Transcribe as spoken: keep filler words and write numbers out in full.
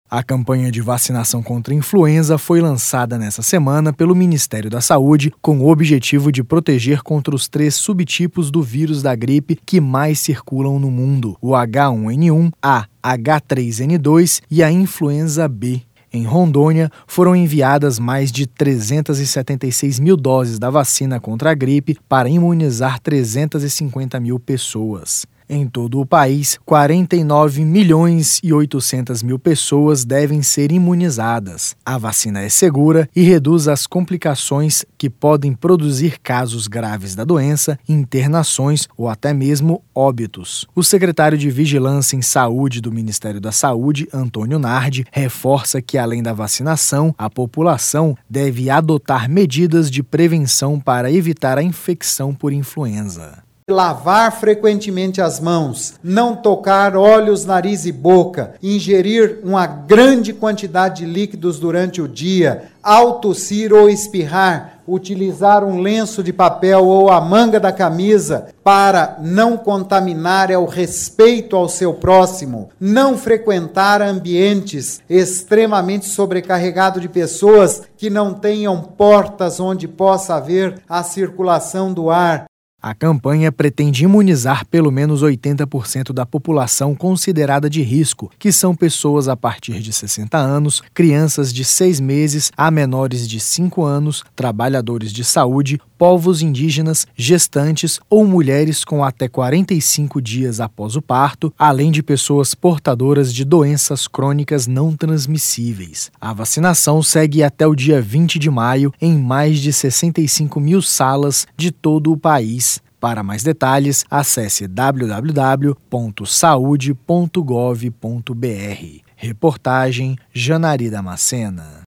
A campanha de vacinação contra a influenza foi lançada nesta semana pelo Ministério da Saúde com o objetivo de proteger contra os três subtipos do vírus da gripe que mais circulam no mundo: o agá um ene um, a agá três ene dois e a influenza B. Em Rondônia, foram enviadas mais de trezentas e setenta e seis mil doses da vacina contra a gripe para imunizar trezentas e cinquenta mil pessoas. Em todo o país, quarenta e nove milhões e oitocentas mil pessoas devem ser imunizadas. A vacina é segura e reduz as complicações que podem produzir casos graves da doença, internações ou até mesmo óbitos. O secretário de Vigilância em Saúde do Ministério da Saúde, Antônio Nardi, reforça que, além da vacinação, a população deve adotar medidas de prevenção para evitar a infecção por influenza. Lavar frequentemente as mãos, não tocar olhos, nariz e boca, ingerir uma grande quantidade de líquidos durante o dia, ao tossir ou espirrar, utilizar um lenço de papel ou a manga da camisa para não contaminar, é o respeito ao seu próximo, não frequentar ambientes extremamente sobrecarregados de pessoas que não tenham portas onde possa haver a circulação do ar. A campanha pretende imunizar pelo menos oitenta por cento da população considerada de risco, que são pessoas a partir de sessenta anos, crianças de seis meses a menores de cinco anos, trabalhadores de saúde, povos indígenas, gestantes ou mulheres com até quarenta e cinco dias após o parto, além de pessoas portadoras de doenças crônicas não transmissíveis. A vacinação segue até o dia vinte de maio em mais de sessenta e cinco mil salas de todo o país. Para mais detalhes, acesse w w w ponto saude ponto gov ponto b r. Reportagem Janari Damascena.